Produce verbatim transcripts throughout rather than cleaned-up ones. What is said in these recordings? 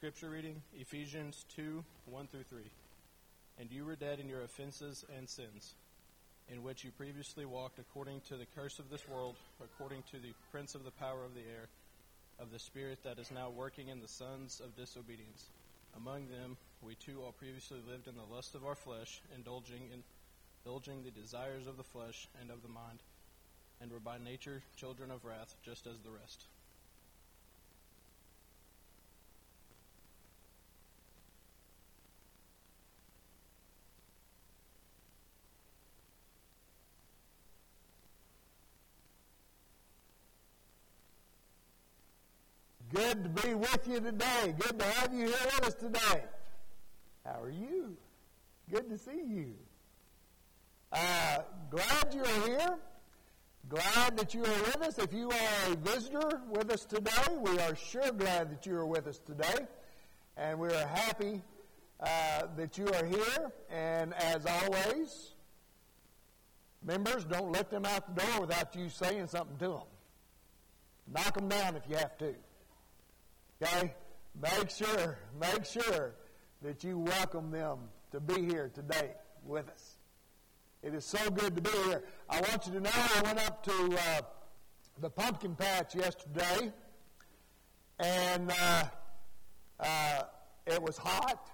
scripture reading, Ephesians two, one through three. And you were dead in your offenses and sins, in which you previously walked according to the curse of this world, according to the prince of the power of the air, of the spirit that is now working in the sons of disobedience. Among them, we too all previously lived in the lust of our flesh, indulging in indulging the desires of the flesh and of the mind, and were by nature children of wrath, just as the rest. Good to be with you today. Good to have you here with us today. How are you? Good to see you. Uh, glad you're here. Glad that you are with us. If you are a visitor with us today, we are sure glad that you are with us today. And we are happy uh, that you are here. And as always, members, don't let them out the door without you saying something to them. Knock them down if you have to. Okay? Make sure, make sure that you welcome them to be here today with us. It is so good to be here. I want you to know I went up to uh, the pumpkin patch yesterday, and uh, uh, it was hot.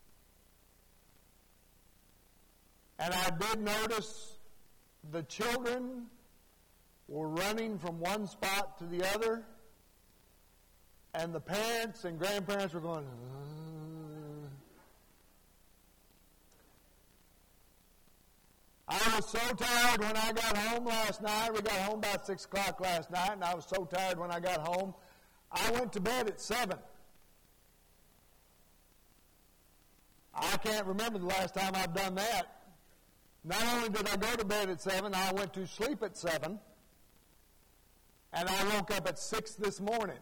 And I did notice the children were running from one spot to the other, and the parents and grandparents were going, uh. I was so tired when I got home last night. We got home about six o'clock last night, and I was so tired when I got home. I went to bed at seven. I can't remember the last time I've done that. Not only did I go to bed at seven, I went to sleep at seven, and I woke up at six this morning.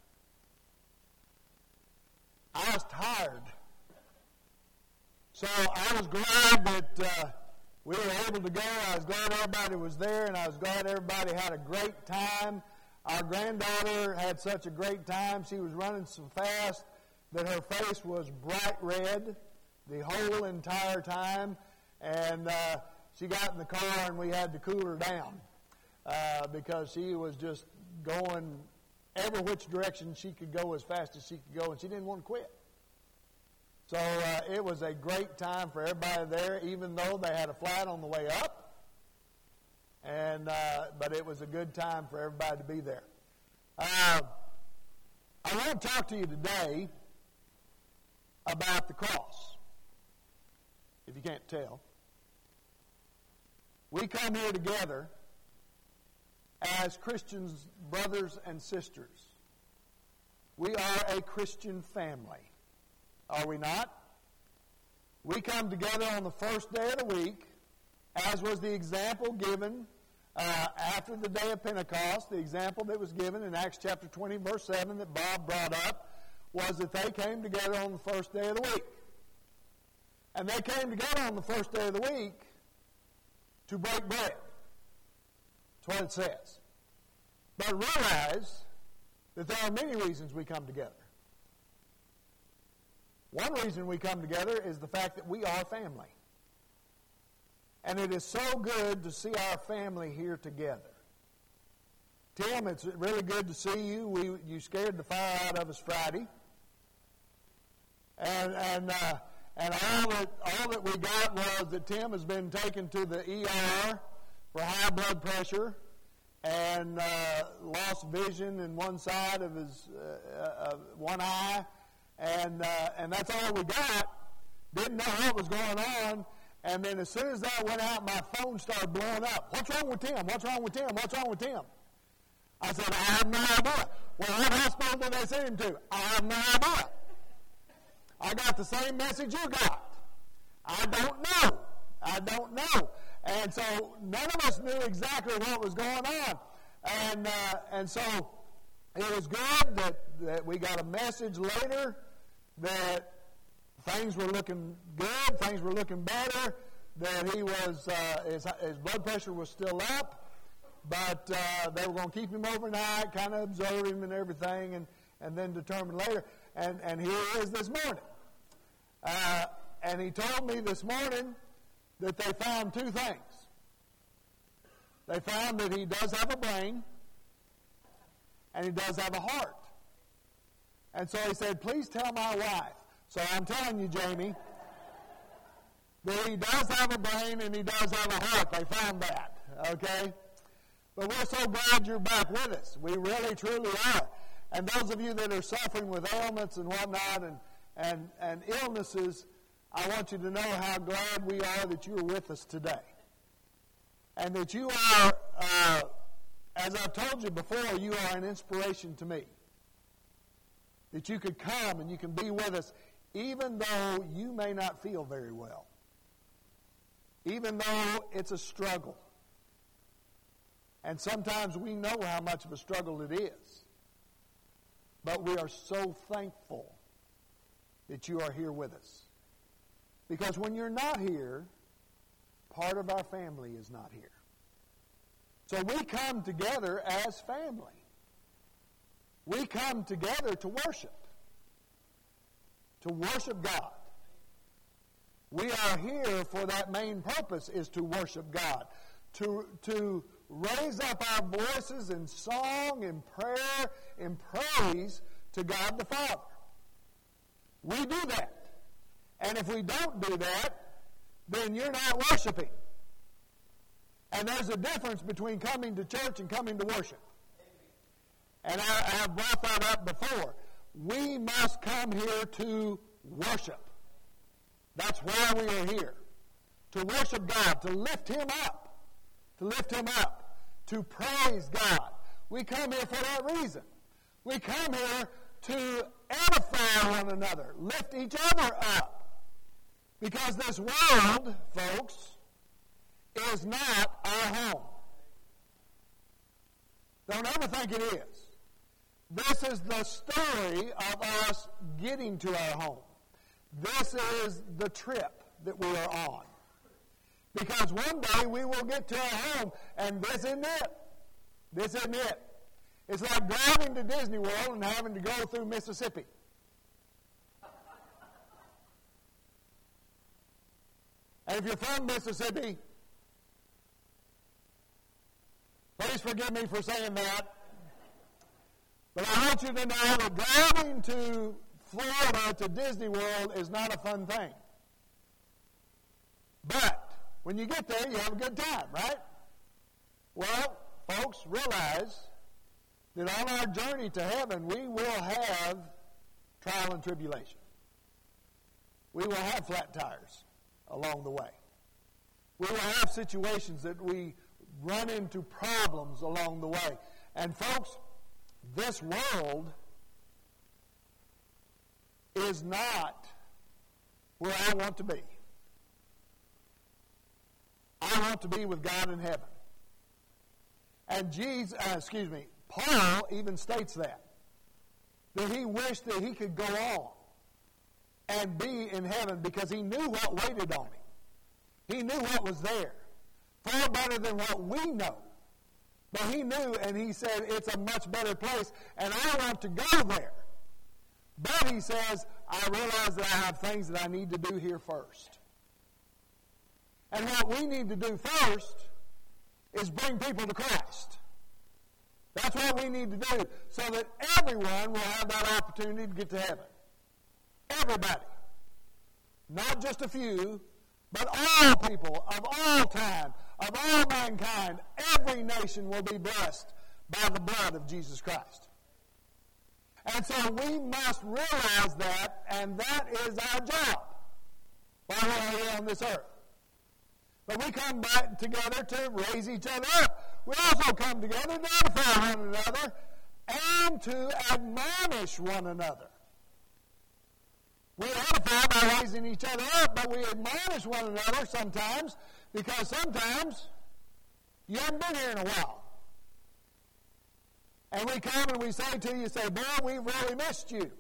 I was tired. So I was glad that uh, we were able to go. I was glad everybody was there, and I was glad everybody had a great time. Our granddaughter had such a great time. She was running so fast that her face was bright red the whole entire time. And uh, she got in the car, and we had to cool her down uh, because she was just going every which direction she could go as fast as she could go, and she didn't want to quit. So uh, it was a great time for everybody there, even though they had a flight on the way up. And uh, but it was a good time for everybody to be there. Uh, I want to talk to you today about the cross, if you can't tell. We come here together as Christians, brothers and sisters. We are a Christian family. Are we not? We come together on the first day of the week, as was the example given uh, after the day of Pentecost. The example that was given in Acts chapter twenty, verse seven, that Bob brought up, was that they came together on the first day of the week. And they came together on the first day of the week to break bread. That's what it says. But realize that there are many reasons we come together. One reason we come together is the fact that we are family. And it is so good to see our family here together. Tim, it's really good to see you. We you scared the fire out of us Friday. And and uh, and all that all that we got was that Tim has been taken to the E R for high blood pressure and uh, lost vision in one side of his uh, uh, one eye. And uh, and that's all we got. Didn't know what was going on. And then as soon as that went out, my phone started blowing up. What's wrong with Tim? What's wrong with Tim? What's wrong with Tim? I said, I have no idea. Well, what hospital did they send him to? I have no idea. I got the same message you got. I don't know. I don't know. And so none of us knew exactly what was going on. And uh, and so it was good that, that we got a message later that things were looking good, things were looking better, that he was, uh, his, his blood pressure was still up, but uh, they were going to keep him overnight, kind of observe him and everything, and, and then determine later. and, and here he is this morning. Uh, and he told me this morning that they found two things. They found that he does have a brain, and he does have a heart. And so he said, please tell my wife. So I'm telling you, Jamie, that he does have a brain and he does have a heart. They found that, okay? But we're so glad you're back with us. We really, truly are. And those of you that are suffering with ailments and whatnot and, and, and illnesses, I want you to know how glad we are that you are with us today. And that you are, uh, as I've told you before, you are an inspiration to me. That you could come and you can be with us even though you may not feel very well. Even though it's a struggle. And sometimes we know how much of a struggle it is. But we are so thankful that you are here with us. Because when you're not here, part of our family is not here. So we come together as family. We come together to worship. To worship God. We are here for that main purpose, is to worship God. To, to raise up our voices in song, in prayer, in praise to God the Father. We do that. And if we don't do that, then you're not worshiping. And there's a difference between coming to church and coming to worship. And I, I have brought that up before. We must come here to worship. That's why we are here. To worship God, to lift Him up. To lift Him up. To praise God. We come here for that reason. We come here to edify one another. Lift each other up. Because this world, folks, is not our home. Don't ever think it is. This is the story of us getting to our home. This is the trip that we are on. Because one day we will get to our home, and this isn't it. This isn't it. It's like driving to Disney World and having to go through Mississippi. And if you're from Mississippi, please forgive me for saying that. But I want you to know that driving to Florida to Disney World is not a fun thing. But when you get there, you have a good time, right? Well, folks, realize that on our journey to heaven, we will have trial and tribulation. We will have flat tires along the way. We will have situations that we run into problems along the way. And folks, this world is not where I want to be. I want to be with God in heaven. And Jesus, uh, excuse me, Paul even states that. That he wished that he could go on and be in heaven because he knew what waited on him. He knew what was there. Far better than what we know. But he knew, and he said, it's a much better place, and I want to go there. But he says, I realize that I have things that I need to do here first. And what we need to do first is bring people to Christ. That's what we need to do, so that everyone will have that opportunity to get to heaven. Everybody. Not just a few, but all people of all time, of all mankind, every nation will be blessed by the blood of Jesus Christ. And so we must realize that, and that is our job while we're here on this earth. But we come back together to raise each other up. We also come together to edify one another and to admonish one another. We edify by raising each other up, but we admonish one another sometimes because sometimes you haven't been here in a while. And we come and we say to you, say, boy, we've really missed you.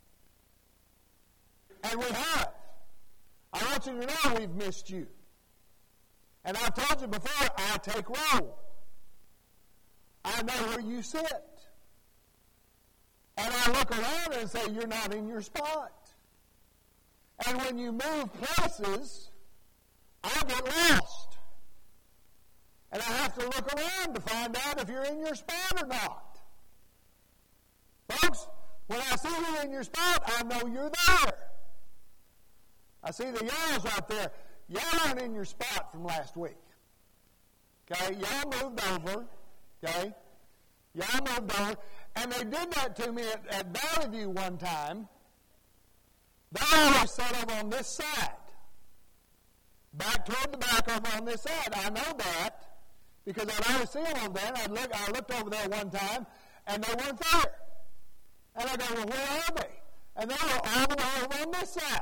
And we have. I want you to know we've missed you. And I've told you before, I take roll. I know where you sit. And I look around and say, you're not in your spot. And when you move places, I get lost. And I have to look around to find out if you're in your spot or not. Folks, when I see you in your spot, I know you're there. I see the yellows out there. Y'all aren't in your spot from last week. Okay? Y'all moved over. Okay? Y'all moved over. And they did that to me at, at Valley View one time. They always set over on this side. Back toward the back over on this side. I know that because I'd always see them over there. And I'd look, I looked over there one time, and they weren't there. And I go, well, where are they? And they were all the way over on this side.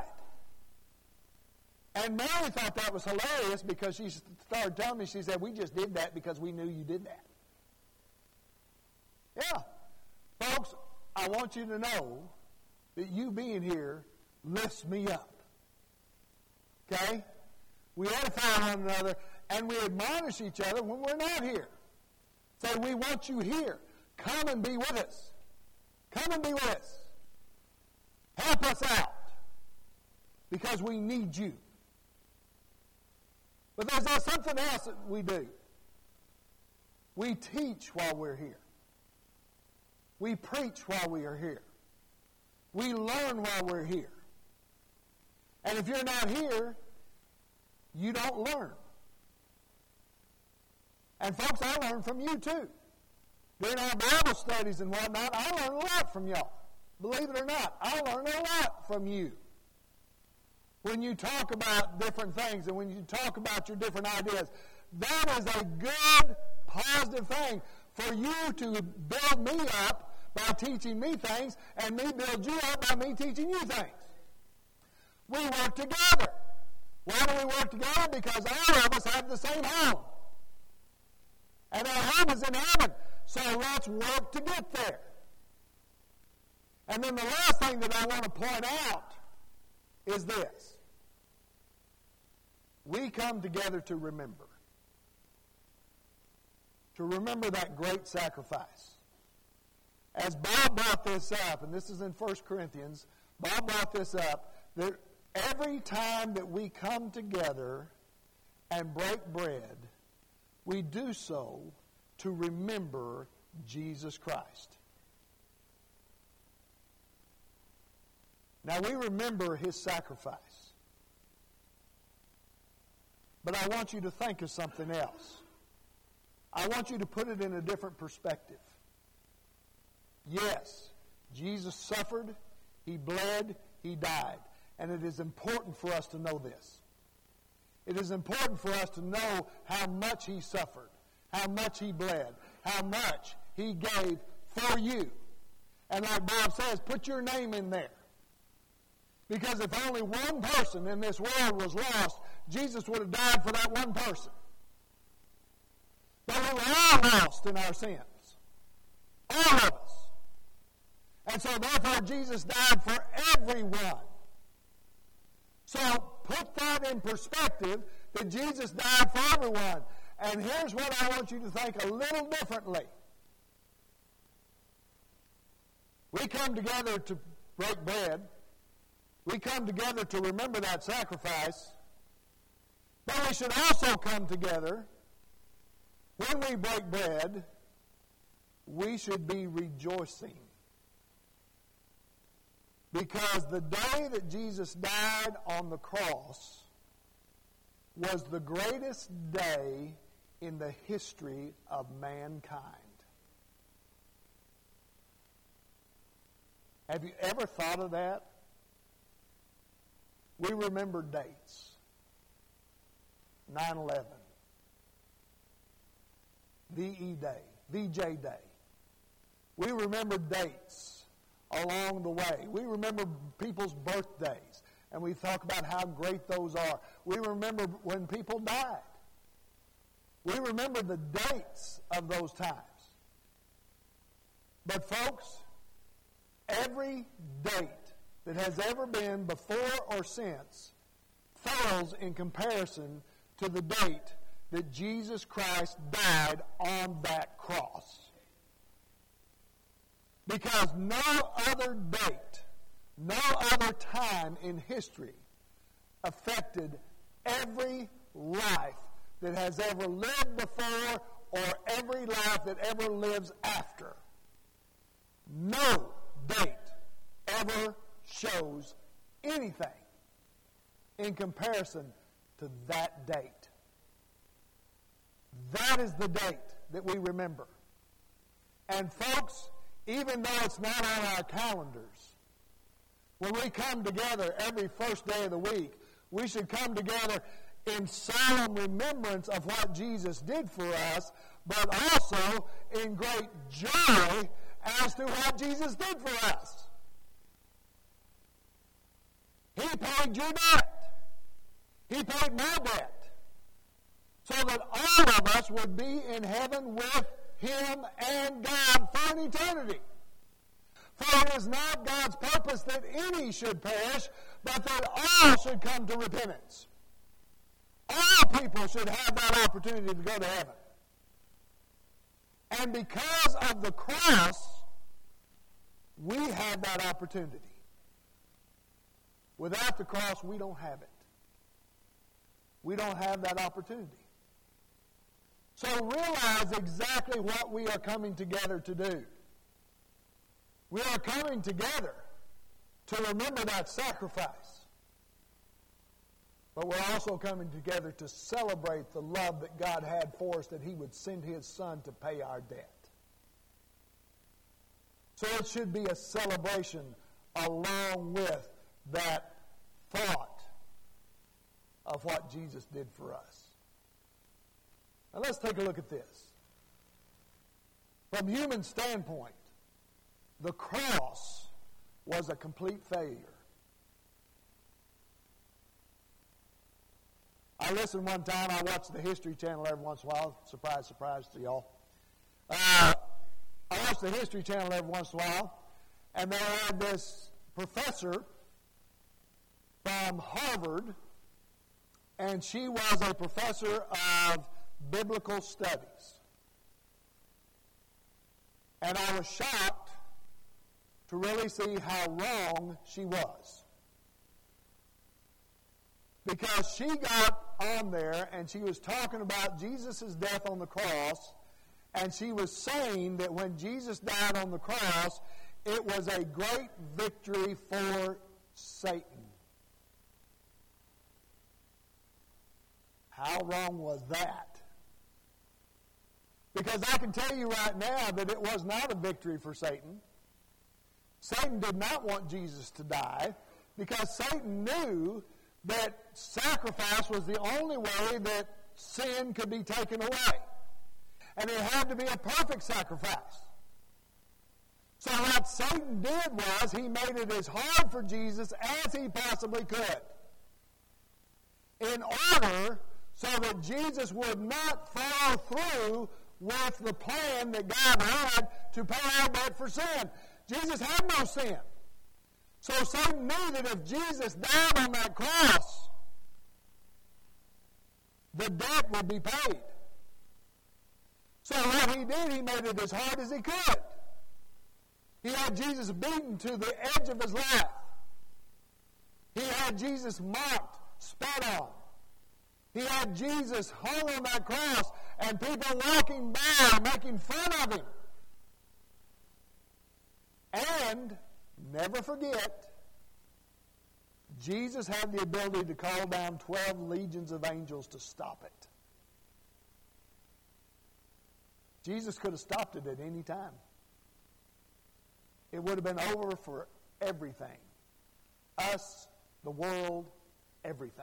And Mary thought that was hilarious because she started telling me, she said, we just did that because we knew you did that. Yeah. Folks, I want you to know that you being here lifts me up. Okay? We edify one another, and we admonish each other when we're not here. Say, we want you here. Come and be with us. Come and be with us. Help us out. Because we need you. But there's uh, something else that we do. We teach while we're here. We preach while we are here. We learn while we're here. And if you're not here, you don't learn. And folks, I learn from you too. During our Bible studies and whatnot, I learn a lot from y'all. Believe it or not, I learn a lot from you. When you talk about different things and when you talk about your different ideas, that is a good, positive thing for you to build me up by teaching me things and me build you up by me teaching you things. We work together. Why do we work together? Because all of us have the same home. And our home is in heaven. So let's work to get there. And then the last thing that I want to point out is this. We come together to remember. To remember that great sacrifice. As Bob brought this up, and this is in First Corinthians, Bob brought this up, that every time that we come together and break bread, we do so to remember Jesus Christ. Now, we remember his sacrifice. But I want you to think of something else. I want you to put it in a different perspective. Yes, Jesus suffered, he bled, he died. And it is important for us to know this. It is important for us to know how much he suffered, how much he bled, how much he gave for you. And like Bob says, put your name in there. Because if only one person in this world was lost, Jesus would have died for that one person. But we were all lost in our sins. All of us. And so therefore Jesus died for everyone. So put that in perspective that Jesus died for everyone. And here's what I want you to think a little differently. We come together to break bread. We come together to remember that sacrifice. But we should also come together when we break bread, we should be rejoicing. Because the day that Jesus died on the cross was the greatest day in the history of mankind. Have you ever thought of that? We remember dates. nine eleven. V E Day. V J Day. We remember dates along the way. We remember people's birthdays, and we talk about how great those are. We remember when people died. We remember the dates of those times. But folks, every date that has ever been before or since fails in comparison to the date that Jesus Christ died on that cross. Because no other date, no other time in history affected every life that has ever lived before or every life that ever lives after. No date ever shows anything in comparison to that date. That is the date that we remember. And folks, even though it's not on our calendars, when we come together every first day of the week, we should come together in solemn remembrance of what Jesus did for us, but also in great joy as to what Jesus did for us. He paid your debt. He paid my debt. So that all of us would be in heaven with Him and God for an eternity. For it is not God's purpose that any should perish, but that all should come to repentance. All people should have that opportunity to go to heaven. And because of the cross, we have that opportunity. Without the cross, we don't have it. We don't have that opportunity. So realize exactly what we are coming together to do. We are coming together to remember that sacrifice. But we're also coming together to celebrate the love that God had for us, that He would send His Son to pay our debt. So it should be a celebration along with that thought of what Jesus did for us. Now let's take a look at this. From human standpoint, the cross was a complete failure. I listened one time, I watched the History Channel every once in a while. Surprise, surprise to y'all. Uh, I watched the History Channel every once in a while, and they had this professor from Harvard, and she was a professor of biblical studies. And I was shocked to really see how wrong she was. Because she got on there and she was talking about Jesus' death on the cross, and she was saying that when Jesus died on the cross, it was a great victory for Satan. How wrong was that? Because I can tell you right now that it was not a victory for Satan. Satan did not want Jesus to die because Satan knew that sacrifice was the only way that sin could be taken away. And it had to be a perfect sacrifice. So what Satan did was he made it as hard for Jesus as he possibly could, in order so that Jesus would not follow through with the plan that God had to pay our debt for sin. Jesus had no sin. So Satan knew that if Jesus died on that cross, the debt would be paid. So what he did, he made it as hard as he could. He had Jesus beaten to the edge of his life. He had Jesus mocked, spat on. He had Jesus hung on that cross and people walking by making fun of him. And never forget, Jesus had the ability to call down twelve legions of angels to stop it. Jesus could have stopped it at any time. It would have been over for everything. Us, the world, everything.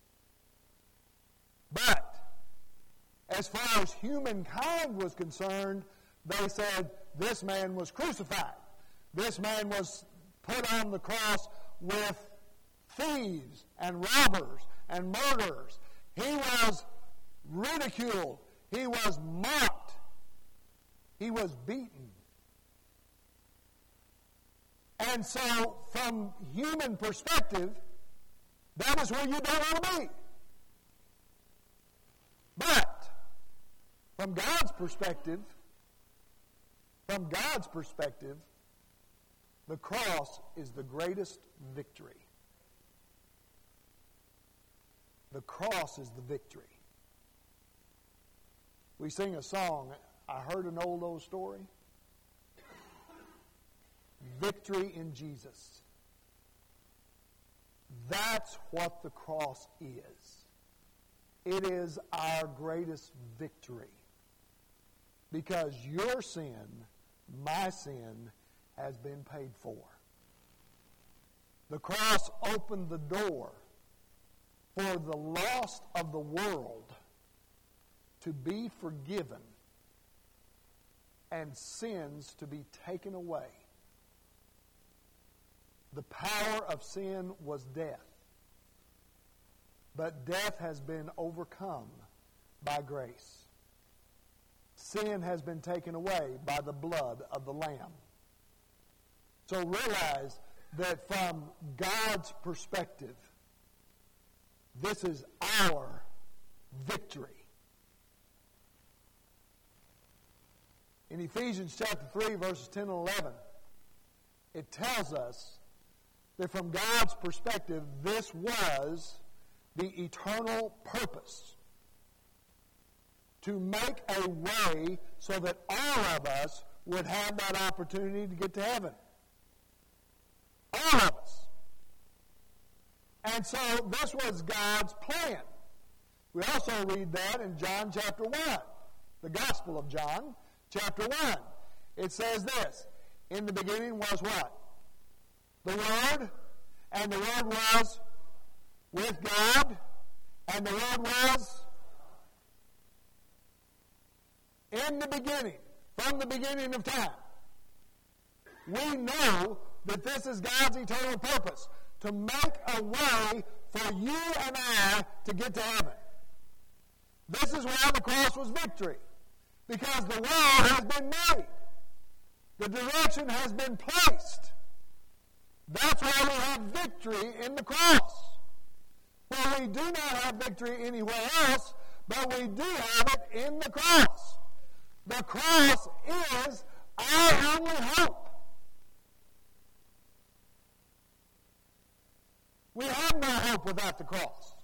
But as far as humankind was concerned, they said this man was crucified. This man was put on the cross with thieves and robbers and murderers. He was ridiculed. He was mocked. He was beaten. And so, from human perspective, that is where you don't want to be. But, from God's perspective, from God's perspective, The cross is the greatest victory. The cross is the victory. We sing a song, I heard an old, old story. Victory in Jesus. That's what the cross is. It is our greatest victory. Because your sin, my sin, has been paid for. The cross opened the door for the lost of the world to be forgiven and sins to be taken away. The power of sin was death. But death has been overcome by grace. Sin has been taken away by the blood of the Lamb. So realize that from God's perspective, this is our victory. In Ephesians chapter three, verses ten and eleven, it tells us that from God's perspective, this was the eternal purpose. To make a way so that all of us would have that opportunity to get to heaven. All of us. And so this was God's plan. We also read that in John chapter one, the Gospel of John, chapter one. It says this, in the beginning was what? The Word, and the Word was with God, and the Word was in the beginning, from the beginning of time. We know that this is God's eternal purpose, to make a way for you and I to get to heaven. This is why the cross was victory, because the way has been made. The direction has been placed. That's why we have victory in the cross. Well, we do not have victory anywhere else, but we do have it in the cross. The cross is our only hope. We have no hope without the cross.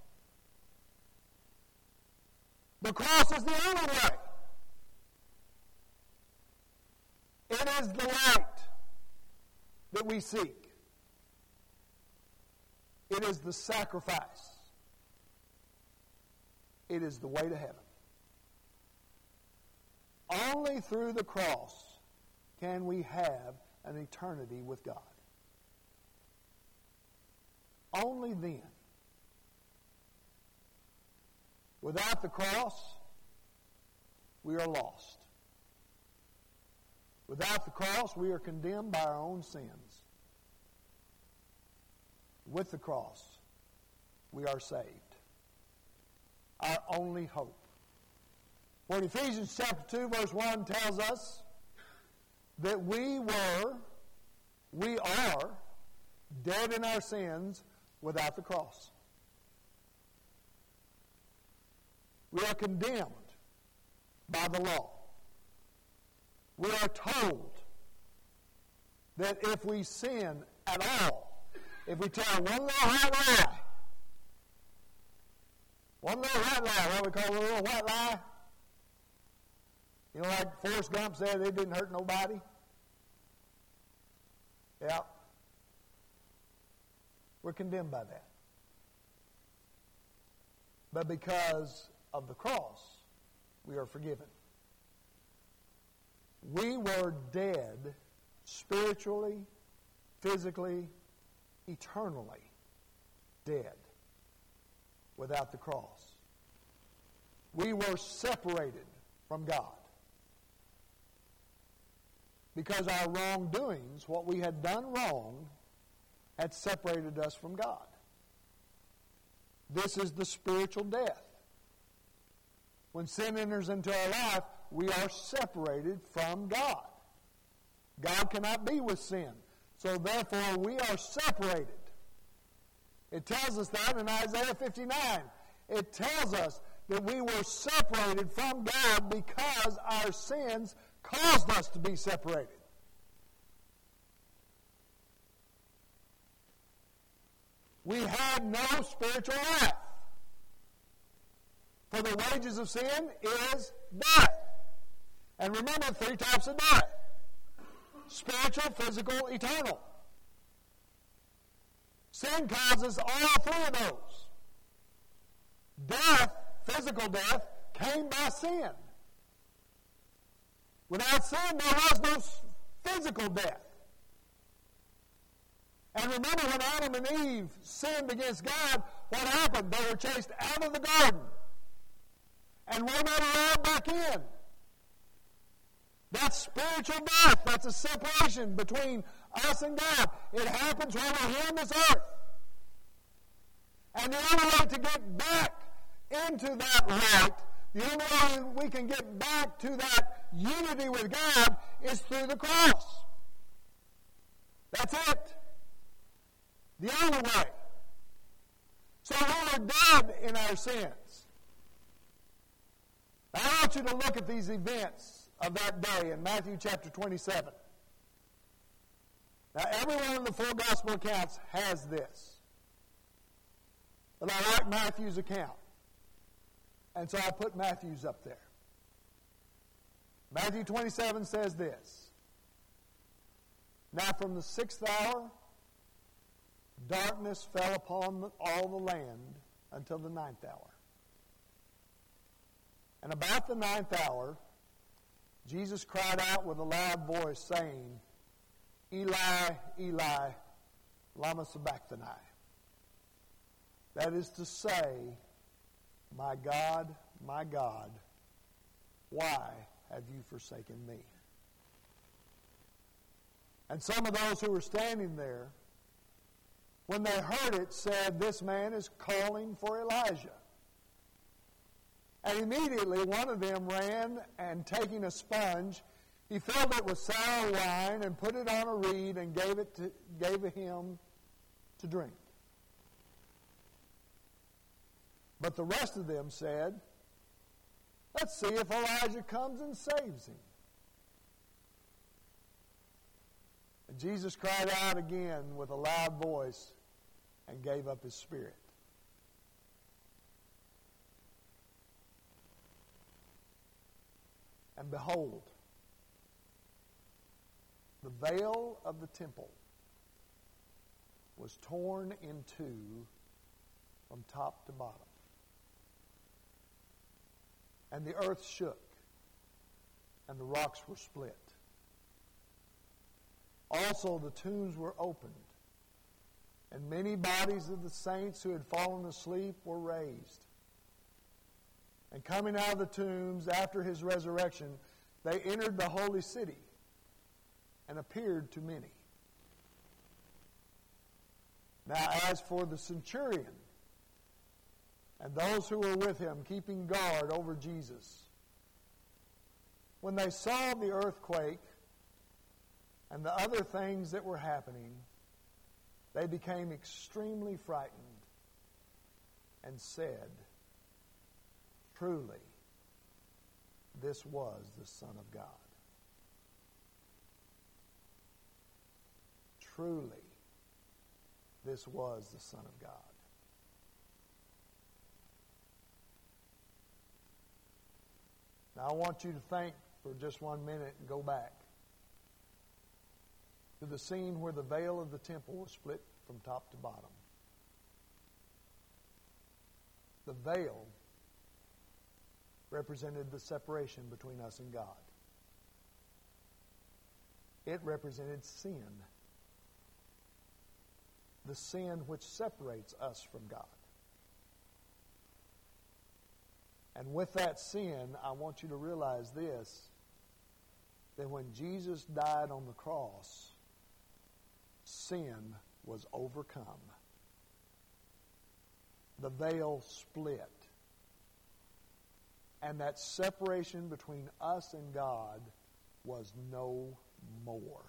The cross is the only way. It is the light that we seek. It is the sacrifice. It is the way to heaven. Only through the cross can we have an eternity with God. Only then. Without the cross, we are lost. Without the cross, we are condemned by our own sins. With the cross, we are saved. Our only hope. Well, Ephesians chapter two, verse one tells us that we were, we are, dead in our sins without the cross. We are condemned by the law. We are told that if we sin at all, if we tell one little white lie, one little white lie, what we call a little white lie, you know, like Forrest Gump said, it didn't hurt nobody. Yeah. We're condemned by that. But because of the cross, we are forgiven. We were dead spiritually, physically, eternally dead without the cross. We were separated from God because our wrongdoings, what we had done wrong, had separated us from God. This is the spiritual death. When sin enters into our life, we are separated from God. God cannot be with sin. So therefore, we are separated. It tells us that in Isaiah fifty-nine. It tells us that we were separated from God because our sins caused us to be separated. we had no spiritual life. For the wages of sin is death. And remember, three types of death. Spiritual, physical, eternal. Sin causes all three of those. Death, physical death, came by sin. Without sin, there was no physical death. And remember, when Adam and Eve sinned against God, what happened? They were chased out of the garden and were not allowed back in. That's spiritual death. That's a separation between us and God. It happens while we're here on this earth. And the only way to get back into that light, the only way we can get back to that unity with God is through the cross. That's it. The only way. So we are dead in our sins. Now, I want you to look at these events of that day in Matthew chapter twenty-seven. Now, every one of the four gospel accounts has this. But I like Matthew's account. And so I put Matthew's up there. Matthew twenty-seven says this. Now from the sixth hour, darkness fell upon all the land until the ninth hour. And about the ninth hour, Jesus cried out with a loud voice, saying, Eli, Eli, lama sabachthani. That is to say, my God, my God, why have you forsaken me? And some of those who were standing there, when they heard it, said, this man is calling for Elijah. And immediately one of them ran, and taking a sponge, he filled it with sour wine and put it on a reed and gave it to, gave him to drink. But the rest of them said, let's see if Elijah comes and saves him. And Jesus cried out again with a loud voice and gave up his spirit. And behold, the veil of the temple was torn in two from top to bottom. And the earth shook, and the rocks were split. Also the tombs were opened, and many bodies of the saints who had fallen asleep were raised. And coming out of the tombs after his resurrection, they entered the holy city and appeared to many. Now as for the centurion and those who were with him, keeping guard over Jesus, when they saw the earthquake and the other things that were happening, they became extremely frightened and said, truly, this was the Son of God. Truly, this was the Son of God. Now I want you to think for just one minute and go back to the scene where the veil of the temple was split from top to bottom. The veil represented the separation between us and God. It represented sin. The sin which separates us from God. And with that sin, I want you to realize this, that when Jesus died on the cross, sin was overcome. The veil split. And that separation between us and God was no more.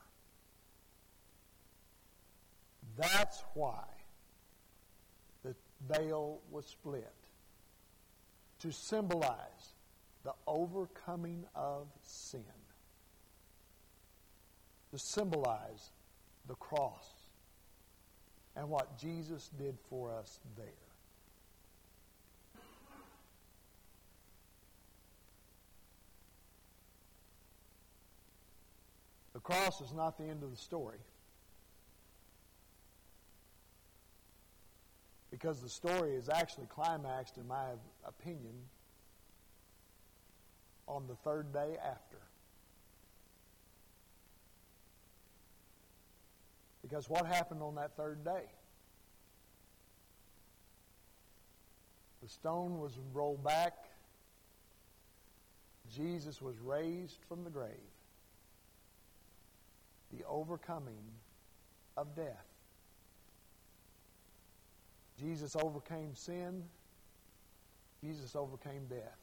That's why the veil was split. To symbolize the overcoming of sin. To symbolize the cross. and what Jesus did for us there. The cross is not the end of the story, because the story is actually climaxed, in my opinion, on the third day after. Because what happened on that third day? The stone was rolled back. Jesus was raised from the grave. The overcoming of death. Jesus overcame sin. Jesus overcame death.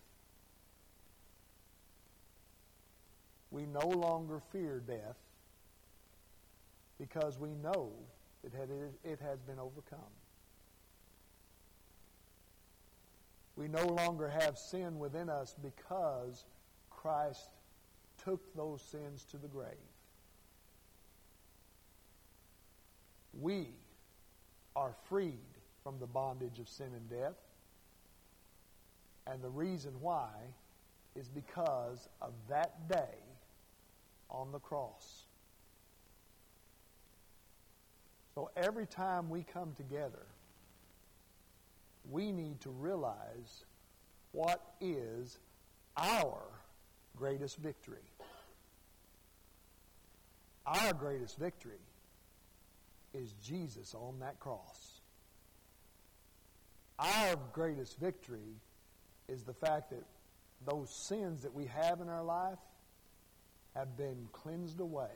We no longer fear death because we know that it has been overcome. We no longer have sin within us because Christ took those sins to the grave. We are freed from the bondage of sin and death. And the reason why is because of that day on the cross. So every time we come together, we need to realize what is our greatest victory. Our greatest victory is Jesus on that cross. Our greatest victory is the fact that those sins that we have in our life have been cleansed away.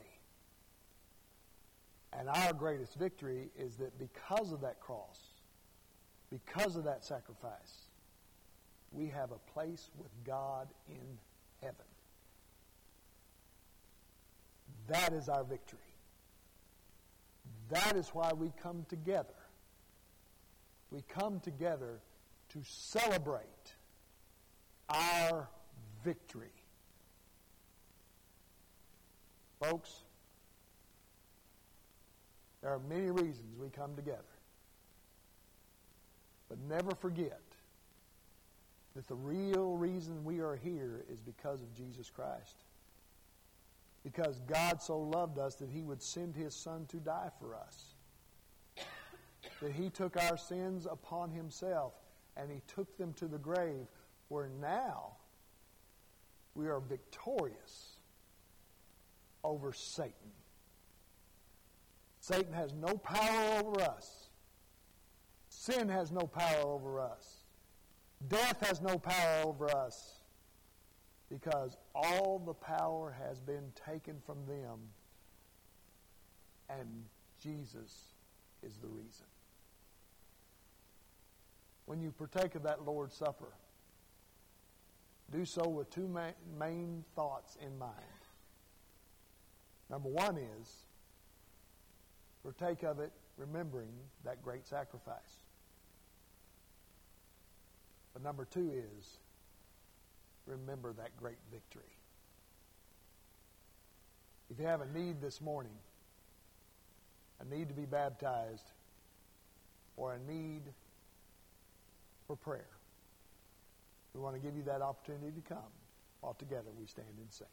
And our greatest victory is that because of that cross, because of that sacrifice, we have a place with God in heaven. That is our victory. That is why we come together. We come together to celebrate our victory. Folks, there are many reasons we come together. But never forget that the real reason we are here is because of Jesus Christ. Because God so loved us that He would send His Son to die for us. That He took our sins upon Himself and He took them to the grave, where now we are victorious over Satan. Satan has no power over us. Sin has no power over us. Death has no power over us. Because all the power has been taken from them, and Jesus is the reason. When you partake of that Lord's Supper, do so with two ma- main thoughts in mind. Number one is, partake of it remembering that great sacrifice. But number two is, remember that great victory. If you have a need this morning, a need to be baptized, or a need for prayer, we want to give you that opportunity to come. All together we stand and sing.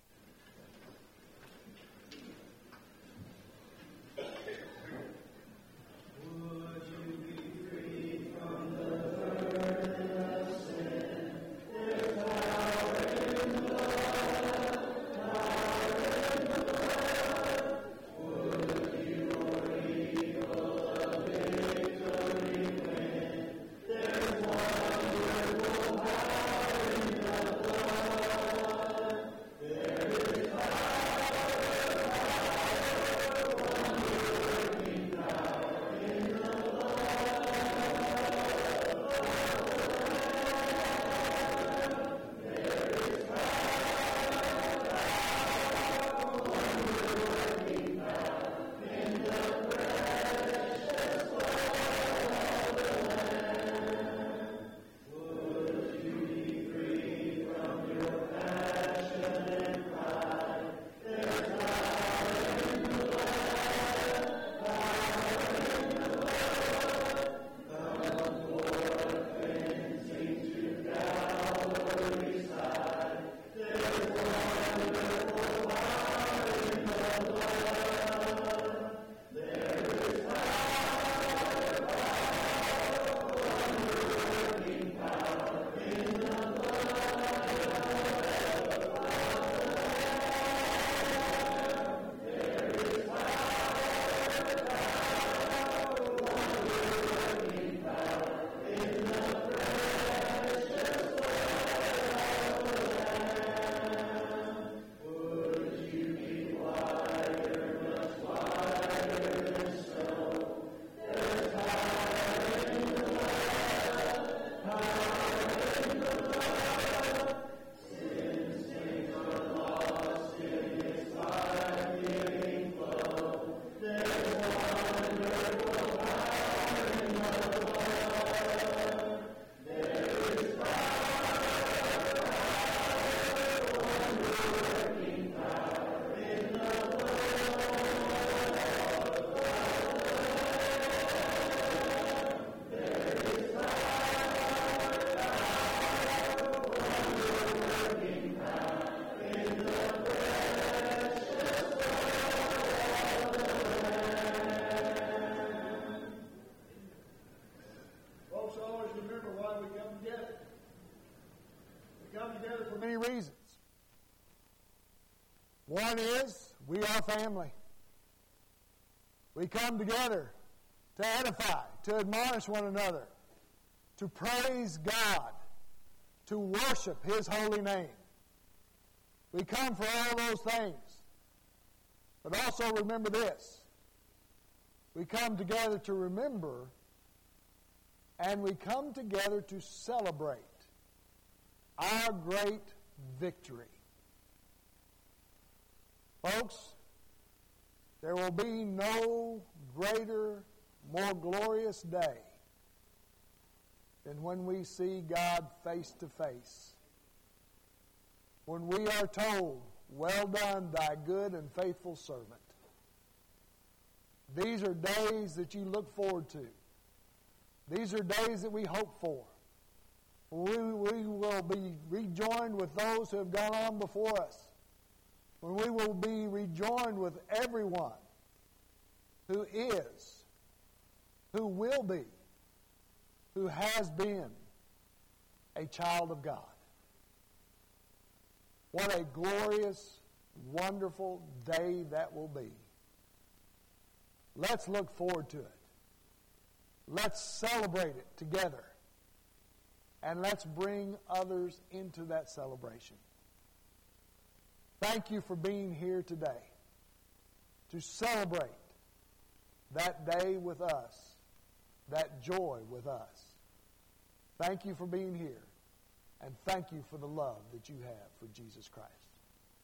There is One is, we are family. We come together to edify, to admonish one another, to praise God, to worship His holy name. We come for all those things. But also remember this. We come together to remember, and we come together to celebrate our great victory. Folks, there will be no greater, more glorious day than when we see God face to face. When we are told, "Well done, thy good and faithful servant." These are days that you look forward to. These are days that we hope for. We, we will be rejoined with those who have gone on before us. When we will be rejoined with everyone who is, who will be, who has been a child of God. What a glorious, wonderful day that will be. Let's look forward to it. Let's celebrate it together. And let's bring others into that celebration. Thank you for being here today to celebrate that day with us, that joy with us. Thank you for being here, and thank you for the love that you have for Jesus Christ.